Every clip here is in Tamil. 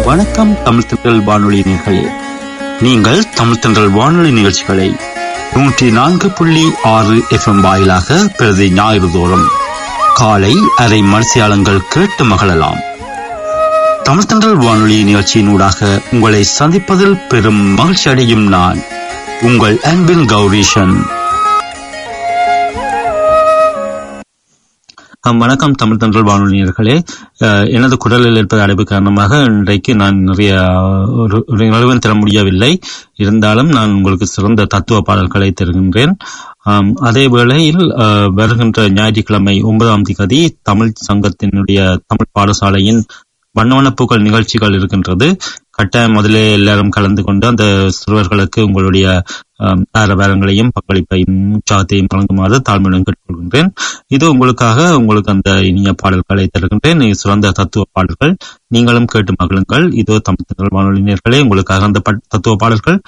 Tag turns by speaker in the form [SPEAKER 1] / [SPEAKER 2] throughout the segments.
[SPEAKER 1] வணக்கம் தமிழ் தென்றல் வானொலி நேயர்களே, நீங்கள் தமிழ் தென்றல் வானொலி நிகழ்ச்சிகளை 104.6 FM வாயிலாக பிரதி ஞாயிறு தோறும் காலை அரை மணித்தியாலங்கள் கேட்டு மகிழலாம். தமிழ் தென்றல் வானொலி நிகழ்ச்சியினூடாக உங்களை சந்திப்பதில் பெரும் மகிழ்ச்சி அடையும் நான் உங்கள் அன்பின் கௌரீஷன். வணக்கம் தமிழ் தென்றல் வானொலி நேயர்களே, எனது குரலில் இருப்பது அடைப்பு காரணமாக இன்றைக்கு நான் நிறைய நிறுவனம் தர முடியவில்லை. இருந்தாலும் நான் உங்களுக்கு சிறந்த தத்துவ பாடல்களை தருகின்றேன். அதே வேளையில் வருகின்ற ஞாயிற்றுக்கிழமை 9ஆம் தேதி தமிழ் சங்கத்தினுடைய தமிழ் பாடசாலையின் வண்ணவனப்பூக்கள் நிகழ்ச்சிகள் இருக்கின்றது. கட்டாயம் முதலே எல்லாரும் கலந்து கொண்டு அந்த சிறுவர்களுக்கு உங்களுடைய ஆரவாரங்களையும் பங்களிப்பையும் உற்சாகத்தையும் வழங்குமாறு தாழ்மையுடன் கேட்டுக்கொள்கின்றேன். இது உங்களுக்கு அந்த இனிய பாடல்களை தருகின்றேன், சிறந்த தத்துவ பாடல்கள். நீங்களும் கேட்டு மகிழுங்கள். இதோ தமிழ் தென்றல் வானொலி நேயர்களே, உங்களுக்காக அந்த தத்துவ பாடல்கள்.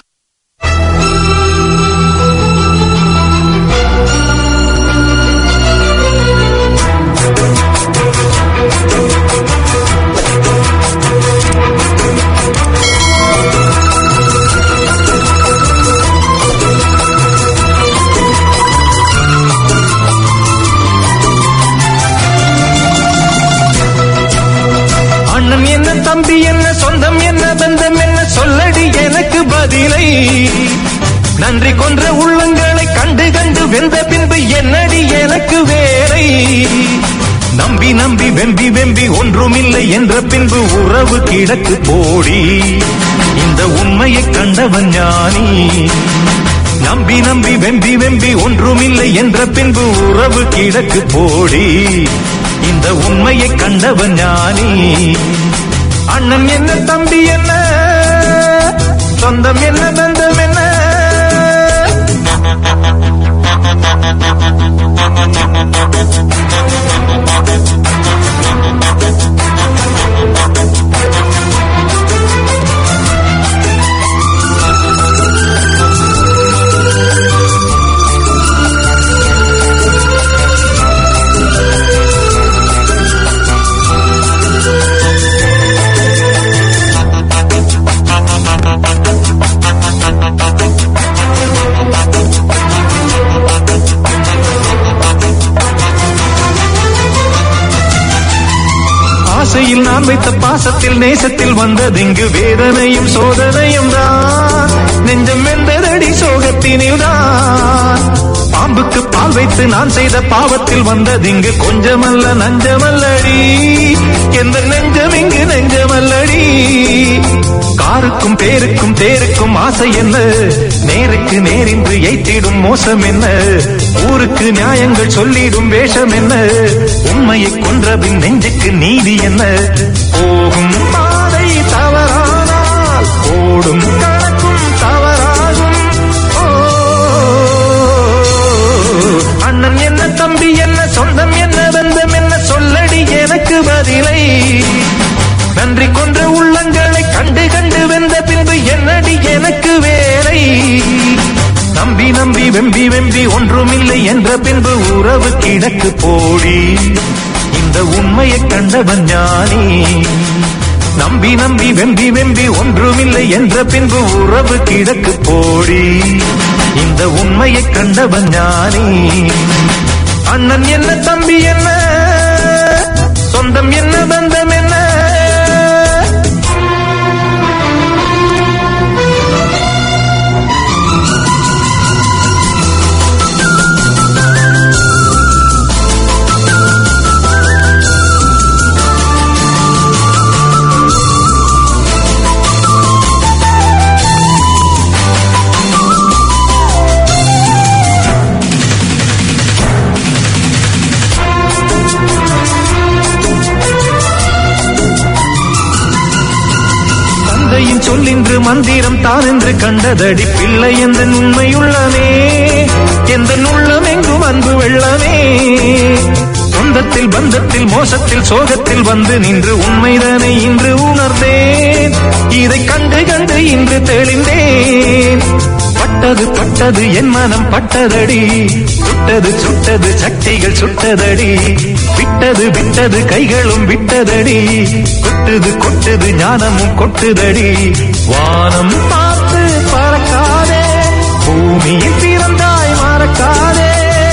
[SPEAKER 2] அண்ணன் என்ன, தம்பி என்ன, சொந்தம் என்ன, பந்தம் என்ன, சொல்லடி எனக்கு பதிலை. நன்றி கொன்ற உள்ளங்களை கண்டு கண்டு வெந்த பின்பு என்னடி எனக்கு வேலை. நம்பி நம்பி வெம்பி வெம்பி ஒன்றுமில்லை என்ற பின்பு உறவு கிடக்கு போடி. இந்த உண்மையை கண்டவன் ஞானி. நம்பி நம்பி வெம்பி வெம்பி ஒன்றுமில்லை என்ற பின்பு உறவு கிடக்கு போடி. இந்த உண்மையை கண்டவன் ஞானி. அண்ணன் என்ன, தம்பி என்ன, சொந்தம் என்ன, பந்தம் என்ன. ஆசையில் நான் வைத்த பாசத்தில் நேசத்தில் வந்ததிங்கு வேதனையும் சோதனையும் தான். நெஞ்சம் வெந்ததடி சோகத்தினில் தான். பாம்புக்கு பால் வைத்து நான் செய்த பாவத்தில் வந்ததிங்கு கொஞ்சமல்ல நஞ்சமல்லடி. எந்த நெஞ்சம் இங்கு நெஞ்சமல்லடி. காருக்கும் பேருக்கும் தேருக்கும் ஆசை என்ன, நேருக்கு நேரின்று எய்த்திடும் மோசம் என்ன. ஊருக்கு நியாயங்கள் சொல்லிடும் வேஷம் என்ன. உண்மையை கொன்றபின் நெஞ்சுக்கு நீதி என்ன. போகும் பாதை தவறானால் ஓடும் கணக்கும் தவறாகும். அண்ணன் என்ன, தம்பி என்ன, சொந்தம் என்ன, பந்தம் என்ன, சொல்லடி எனக்கு பதிலை. நன்றி கொன்ற உள்ளங்களை கண்டு கண்டு வெந்த பின்பு என்னடி எனக்கு வேலை. நம்பி நம்பி வெம்பி வெம்பி ஒன்றுமில்லை என்ற பின்பு உறவு கிடக்கு போடி. இந்த உண்மையை கண்டவன் ஞானி. நம்பி நம்பி வெம்பி வெம்பி ஒன்றுமில்லை என்ற பின்பு உறவு கிடக்கு போடி. இந்த உண்மையை கண்டவன் ஞானி. அண்ணன் என்ன, தம்பி என்ன, சொந்தம் என்ன, பந்தம் என்ன. சொல்லின்று மந்திரம் தான் என்று கண்டதடி பிள்ளை. எந்த உண்மையுள்ளமே, எந்த உள்ளம் எங்கும் அன்பு வெள்ளமே. சொந்தத்தில் பந்தத்தில் மோசத்தில் சோகத்தில் வந்து நின்று உண்மைதானே இன்று உணர்ந்தேன். இதை கண்டு கண்டு இன்று தெளிந்தேன். பட்டது பட்டது என் மனம் பட்டதடி, சுட்டது சுட்டது சக்திகள் சுட்டதடி, விட்டது விட்டது கைகளும் விட்டதடி, கொட்டுது கொட்டுது ஞானமும் கொட்டுதடி. வானம் பார்த்து பறக்காதே, பூமியில் பிறந்தாய் மறக்காதே.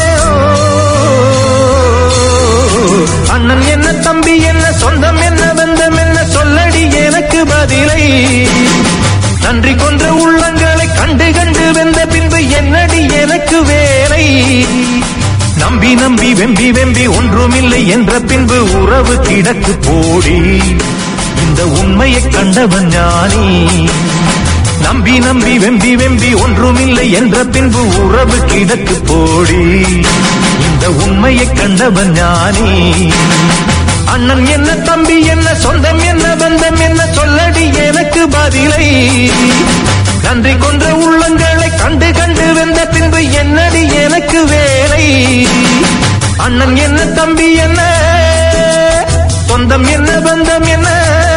[SPEAKER 2] அண்ணன் என்ன தம்பி என்ன சொந்தம் என்ன பந்தம் என்ன சொல்லடி எனக்கு பதிலை. நன்றி கொன்ற உள்ளங்களை கண்டு கண்டு வெந்த பின்பு என்னடி எனக்கு வேலை. நம்பி நம்பி வெம்பி வெம்பி ஒன்றுமில்லை என்ற பின்பு உறவு கிடக்கு போடி, இந்த உண்மையை கண்டவன் ஞானி. நம்பி நம்பி வெம்பி வெம்பி ஒன்றுமில்லை என்ற பின்பு உறவு கிடக்கு போடி, இந்த உண்மையை கண்டவன் ஞானி. அண்ணன் என்ன தம்பி என்ன சொந்தம் என்ன பந்தம் என்ன சொல்லடி எனக்கு பதிலை. நன்றி கொன்ற உள்ளங்களை கண்டு கண்டு வெந்த பின்பு என்னடி எனக்கு வேலை. அண்ணன் என்ன தம்பி என்ன சொந்தம் என்ன பந்தம் என்ன.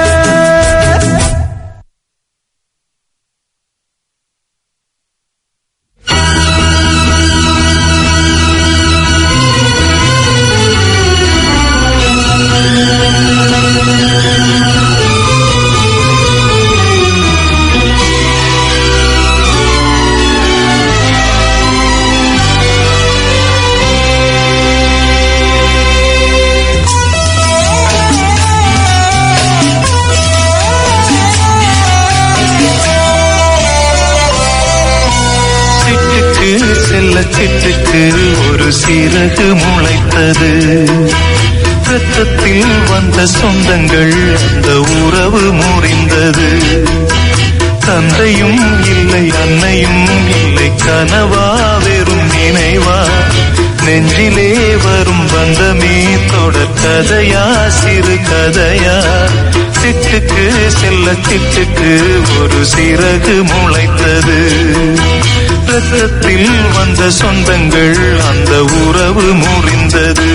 [SPEAKER 3] சிட்டுக்கு ஒரு சிறகு முளைத்தது, ரத்தத்தில் வந்த சொந்தங்கள் அந்த உறவு முறிந்தது. தந்தையும் இல்லை அன்னையும் இல்லை, கனவா வெறும் நினைவா, நெஞ்சிலே வரும் பந்தமே தொடர் கதையா சிறு கதையா. சிட்டுக்கு செல்ல சிட்டுக்கு ஒரு சிறகு முளைத்தது, ரத்தத்தில் வந்த சொந்தங்கள் அந்த உறவு முறிந்தது.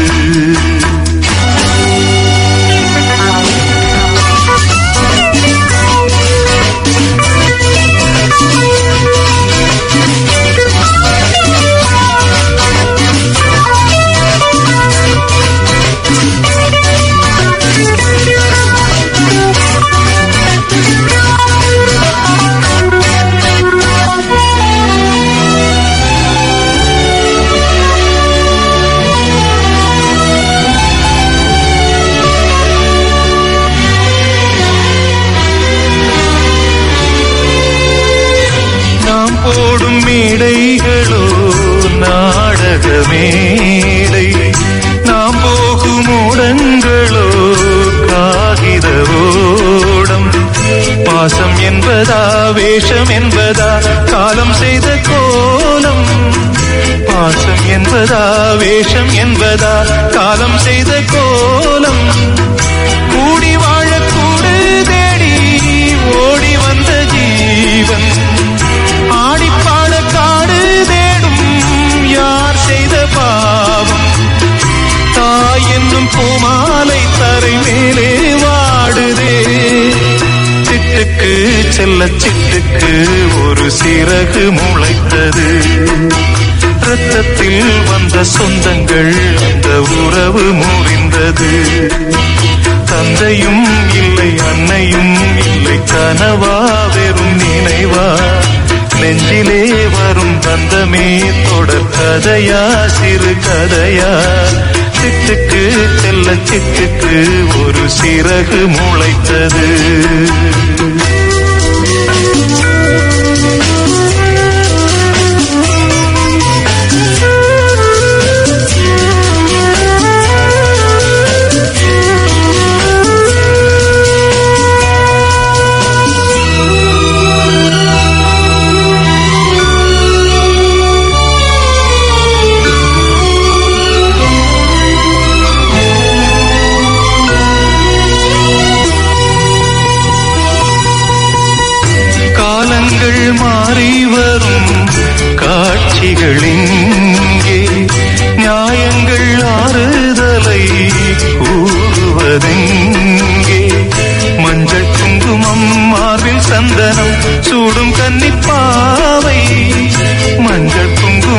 [SPEAKER 3] போடும் மேடைகளோ நாடக மேடை, நாம் போகும் ஓடங்களோ காகித ஓடம். பாசம் என்பதா வேஷம் என்பதா காலம் செய்த கோலம், பாசம் என்பதா வேஷம் என்பதா காலம் செய்த கோலம். கூடி வாழக்கூடு தேடி ஓடி வந்த ஜீவன், ஆடிப்பாட காடு தேடும் யார் செய்த பாவம். தாய் என்னும் பூமாலை தரை மேலே வாடுதே. சிட்டுக்கு செல்ல சிட்டுக்கு ஒரு சிறகு முளைத்தது, ரத்தத்தில் வந்த சொந்தங்கள் அந்த உறவு முறிந்தது. தந்தையும் இல்லை அன்னையும் இல்லை, கனவா வெறும் நினைவா, நெஞ்சிலே வரும் பந்தமே தொடர் கதையா சிறு கதையா. சிட்டுக்கு செல்ல சிட்டுக்கு ஒரு சிறகு முளைத்தது. மாறி வரும் காட்சிகளிங்கே, நியாயங்கள் ஆறுதலை கூறுவதெங்கே. மஞ்சள் குங்குமம் மார்பில் சந்தனம் சூடும் கன்னிப்பாவை,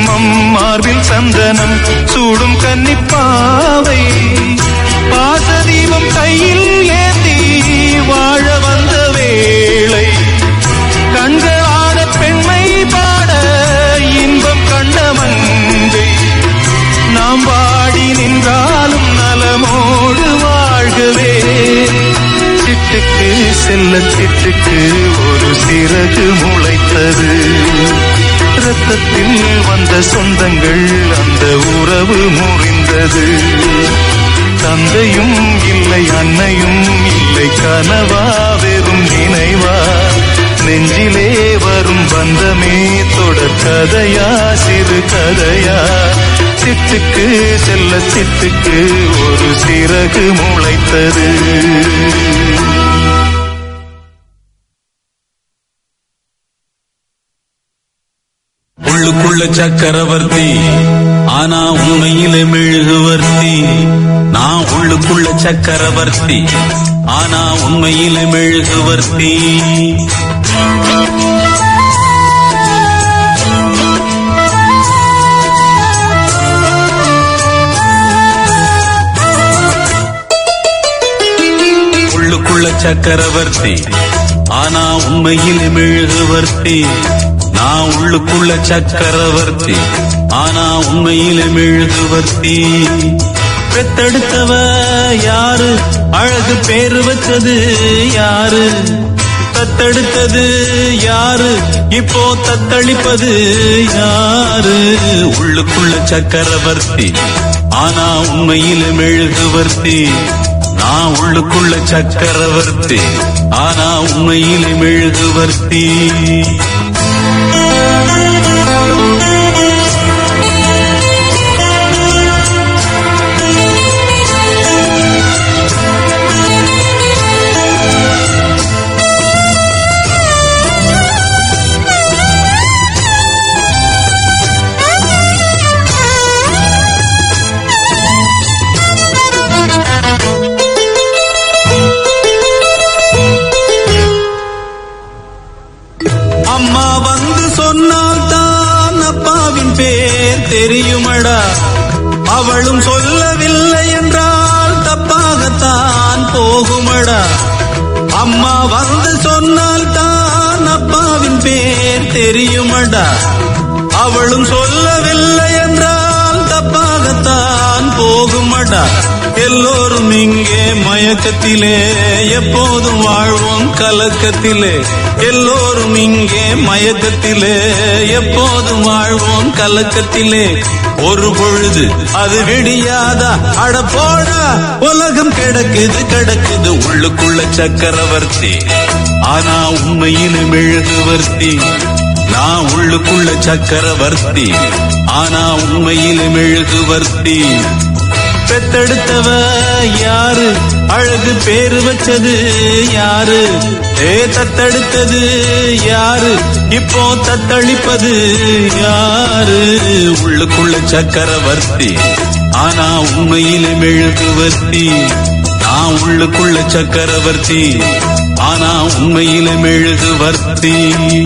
[SPEAKER 3] குங்குமம் மார்பில் சந்தனம் சூடும் கன்னிப்பாவை பாசதீபம் கையில் ஏந்தி வாழ வந்த வேளை கண்களான பெண்மை பாட இன்பம் கண்ட மங்கை நாம் வாடி நின்றாலும் நலமோடு வாழ்கவே சிட்டுக்கு செல்ல சிட்டுக்கு ஒரு சிறகு முளைத்தது ரத்தத்தில் வந்த சொந்தங்கள் அந்த உறவு முறிந்தது தந்தையும் இல்லை அன்னையும் இல்லை கனவா வெறும் நினைவா நெஞ்சிலே வரும் பந்தமே தொடர் கதையா சிறு கதையா சிட்டுக்கு செல்ல சிட்டுக்கு ஒரு சிறகு முளைத்தது
[SPEAKER 4] உள்ளுக்குள்ள சக்கரவர்த்தி ஆனா உண்மையிலே மெழுகுவர்த்தி நான் உள்ளுக்குள்ள சக்கரவர்த்தி ஆனா உண்மையிலே மெழுகுவர்த்தி உள்ளுக்குள்ள சக்கரவர்த்தி ஆனா உண்மையிலே மெழுகுவர்த்தி நான் உள்ளுக்குள்ள சக்கரவர்த்தி ஆனா உண்மையிலே மெழுகுவர்த்தி பெத்தெடுத்தவ யாரு அழகு பேரு வச்சது யாரு தத்தெடுத்தது யாரு இப்போ தத்தளிப்பது யாரு உள்ளுக்குள்ள சக்கரவர்த்தி ஆனா உண்மையிலே மெழுகுவர்த்தி நான் உள்ளுக்குள்ள சக்கரவர்த்தி ஆனா உண்மையிலே மெழுகுவர்த்தி தெரியுமடா அவளும் சொல்லவில்லை என்றால் தப்பாகத்தான் போகுமடா அம்மா வந்து சொன்னால் தான் அப்பாவின் பேர் தெரியுமடா அவளும் சொல்லவில்லை என்றால் தப்பாகத்தான் போகுமடா எல்லோரும் இங்கே மயக்கத்திலே எப்போதும் வாழ்வோம் கலக்கத்திலே எல்லோரும் இங்கே மயக்கத்திலே எப்போதும் வாழ்வோம் கலக்கத்திலே ஒரு பொழுது அது விடியாதா அட போடா உலகம் கிடக்குது கிடக்குது உள்ளுக்குள்ள சக்கரவர்த்தி ஆனா உண்மையிலே மெழுகுவர்த்தி நான் உள்ளுக்குள்ள சக்கரவர்த்தி ஆனா உண்மையிலே மெழுகுவர்த்தி பெத்தெடுத்தவ யாரு அழகு பேரு வச்சது யாரு தத்தெடுத்தது யாரு இப்போ தத்தளிப்பது யாரு உள்ளுக்குள்ள சக்கரவர்த்தி ஆனா உண்மையிலே மெழுகுவர்த்தி நான் உள்ளுக்குள்ள சக்கரவர்த்தி ஆனா உண்மையிலே மெழுகுவர்த்தி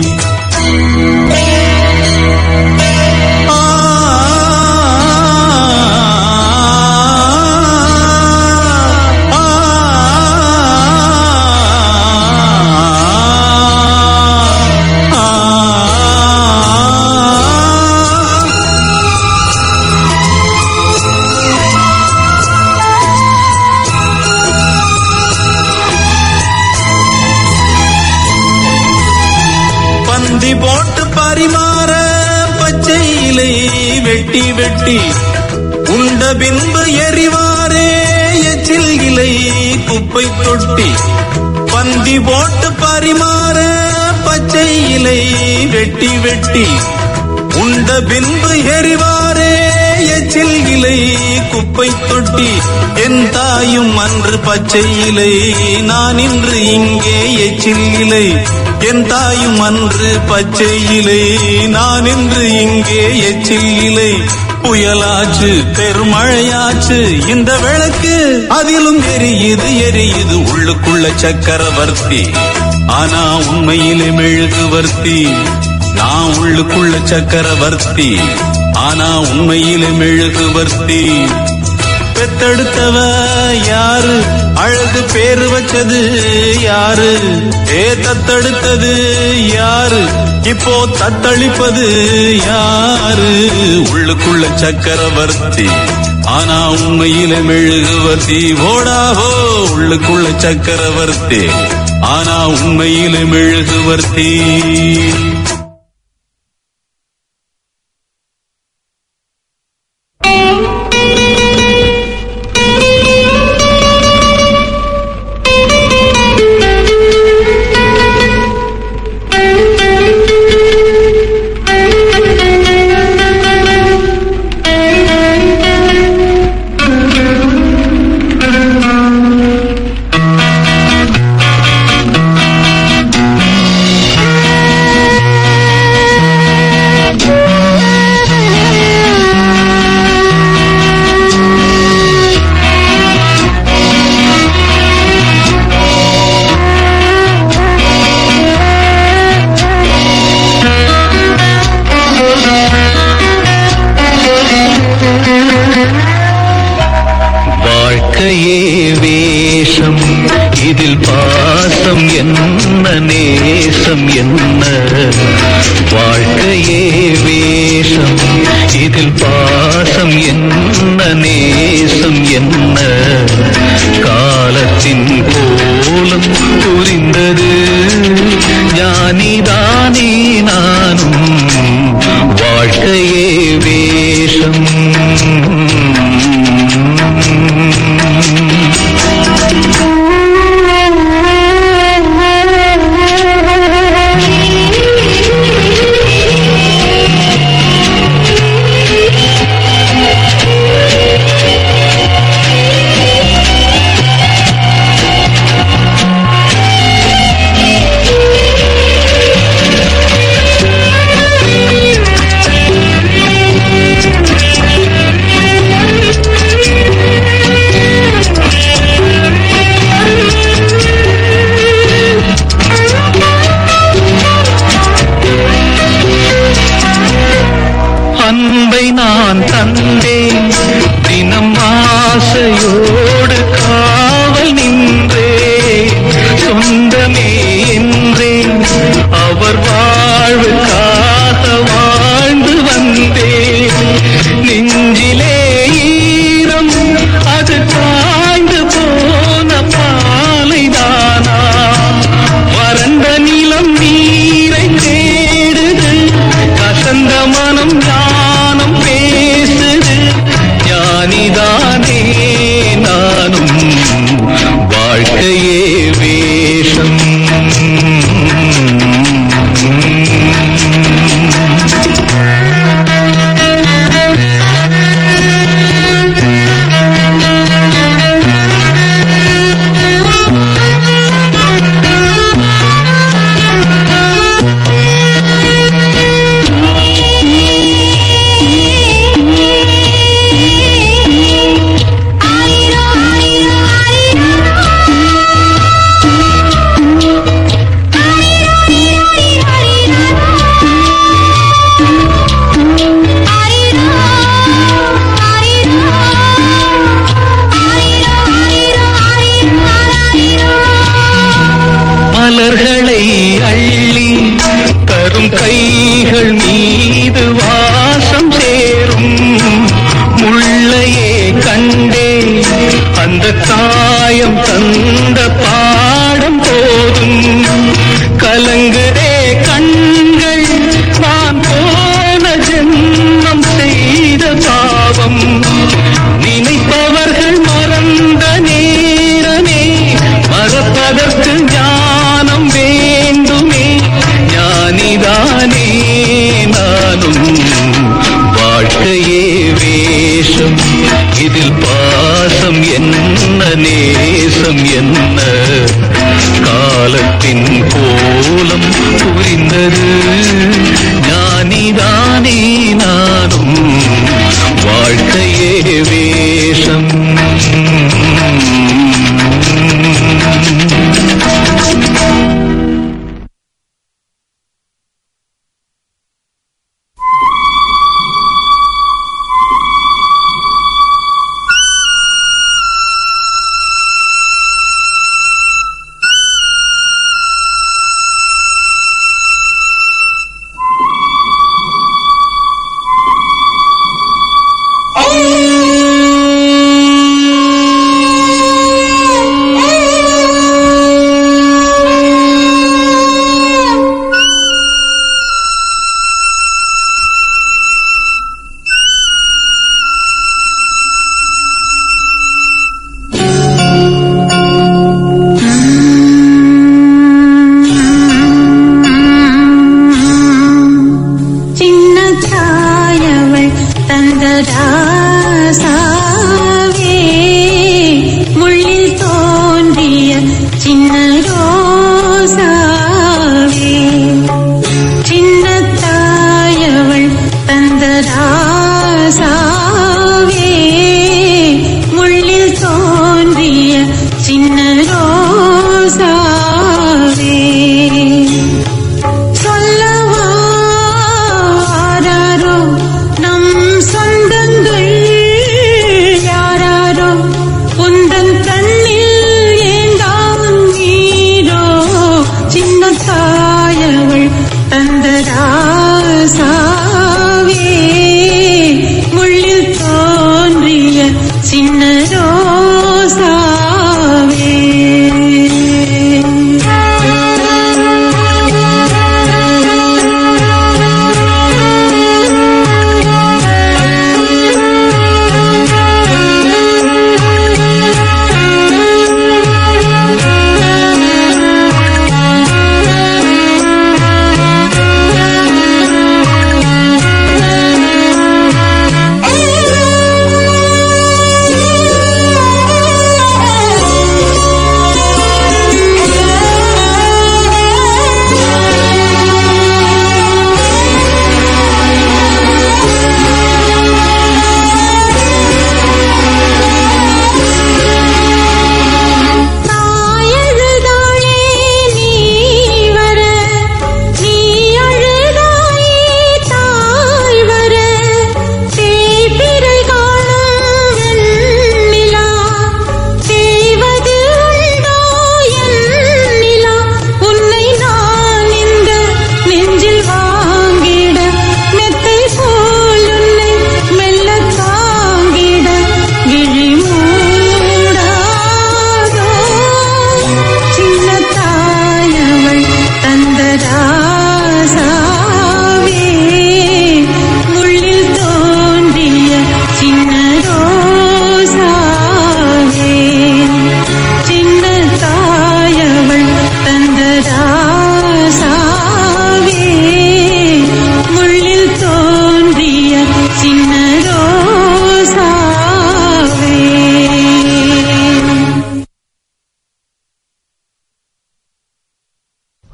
[SPEAKER 4] போட்டு பரிமாற பச்சை இலை வெட்டி வெட்டி உண்ட பின்பு எரிவாரே எச்சில் இலை குப்பை தொட்டி பந்தி போட்டு பரிமாற பச்சை இலை வெட்டி வெட்டி உண்ட பின்பு எரிவாரே எச்சில் இலை குப்பை தொட்டி என் தாயும் அன்று பச்சை இலை நான் இன்று இங்கே எச்சில் இலை என் தாயும் அன்று பச்சை இலை நான் இன்று இங்கே எச்சில் இலை புயலாச்சு பெருமழையாச்சு இந்த விளக்கு அதிலும் எரியுது எரியுது உள்ளுக்குள்ள சக்கரவர்த்தி ஆனா உண்மையிலே மெழுகுவர்த்தி நான் உள்ளுக்குள்ள சக்கரவர்த்தி, ஆனா உண்மையிலே மெழுகுவர்த்தி. பெத்தெடுத்தவ யாரு, அழகு பேரு வச்சது யாரு, தத்தெடுத்தது யாரு, இப்போ தத்தளிப்பது யாரு? உள்ளுக்குள்ள சக்கரவர்த்தி, ஆனா உண்மையில மெழுகுவர்த்தி. ஓடாவோ உள்ளுக்குள்ள சக்கரவர்த்தி, ஆனா உண்மையில மெழுகுவர்த்தி.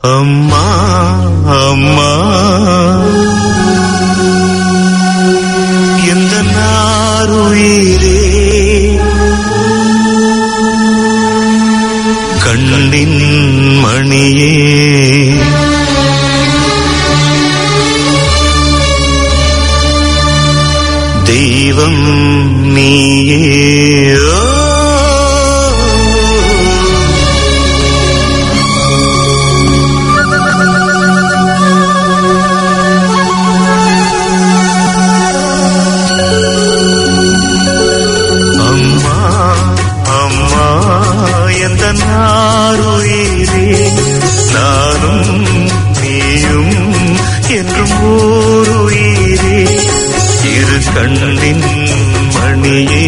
[SPEAKER 3] அம்மா அம்மா எந்த நாருயிரே கண்ணின் மணியே தெய்வம் நீயே கண்ணின் மணியே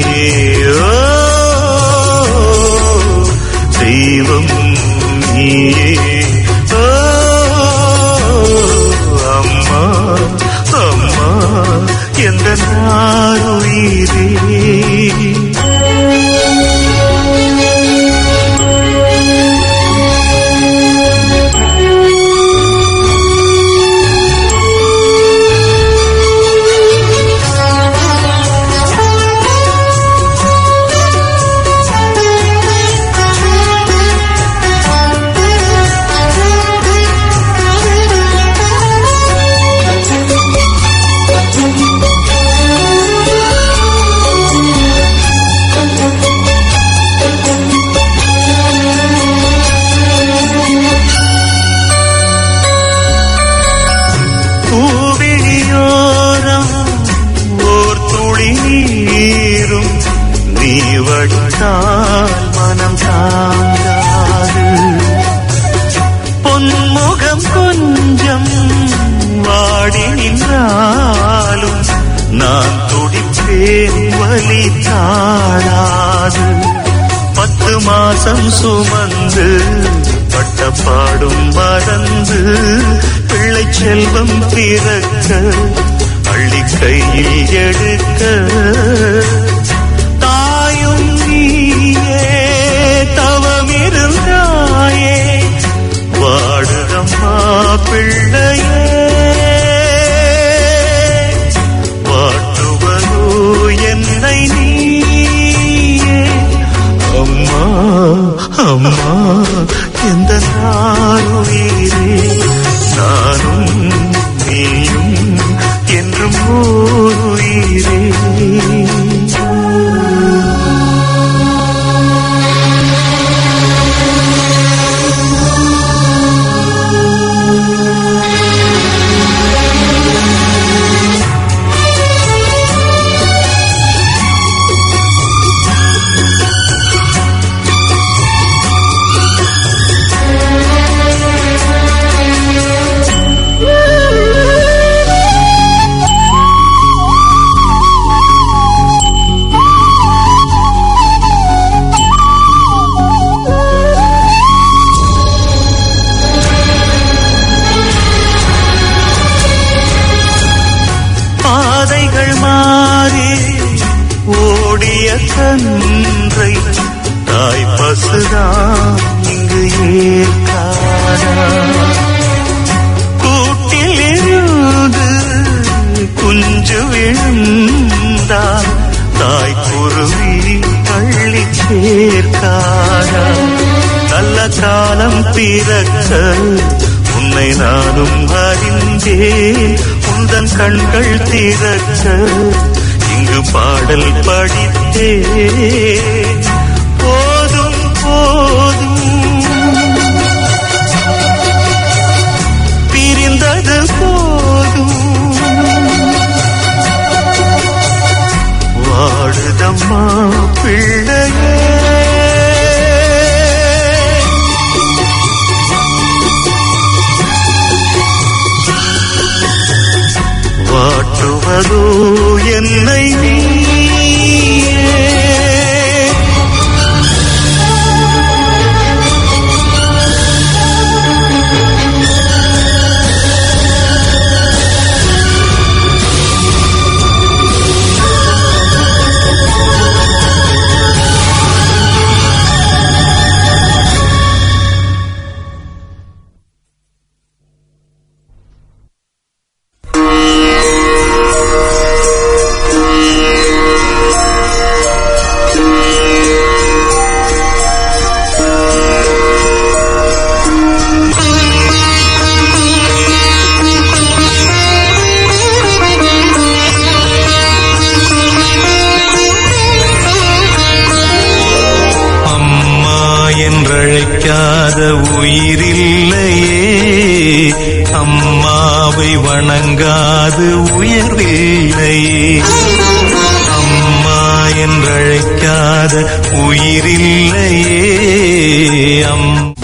[SPEAKER 3] தெய்வம் நீயே அம்மா அம்மா எந்த நாருயிரே மனம் தாங்காது பொன்முகம் கொஞ்சம் வாடி நின்றாலும் நான் துடிப்பேன் வலி தாழாது 10 மாசம் சுமந்து பட்டப்பாடும் மறந்து பிள்ளை செல்வம் பிறக்க அள்ளி கையில் எடுக்க தவமிருந்தாயே வாடுதம்மா பிள்ளையே வாட்டுவதோ என்னை நீயே அம்மா அம்மா எந்த நாருயிரே நானும் நீயும் என்றும் ஓருயிரே கன்றை தாய் பசுதான் இங்கு ஏற்காதா கூட்டில் இருந்து குஞ்சு விழுந்தால் தாய் குருவி பள்ளி சேர்க்காதா நல்ல காலம் பிறக்க உன்னை நானும் அறிந்தேன் உந்தன் கண்கள் திறக்க இங்கு பாடல் படித்தே போதும் போதும் பிரிந்தது போதும் வாடுதம்மா பிள்ளையே வாட்டுவதோ என்னை அழைக்காத உயிரில்லையே, அம்மாவை வணங்காது உயர்வில்லையே. அம்மா என்றழைக்காத உயிரில்லையே,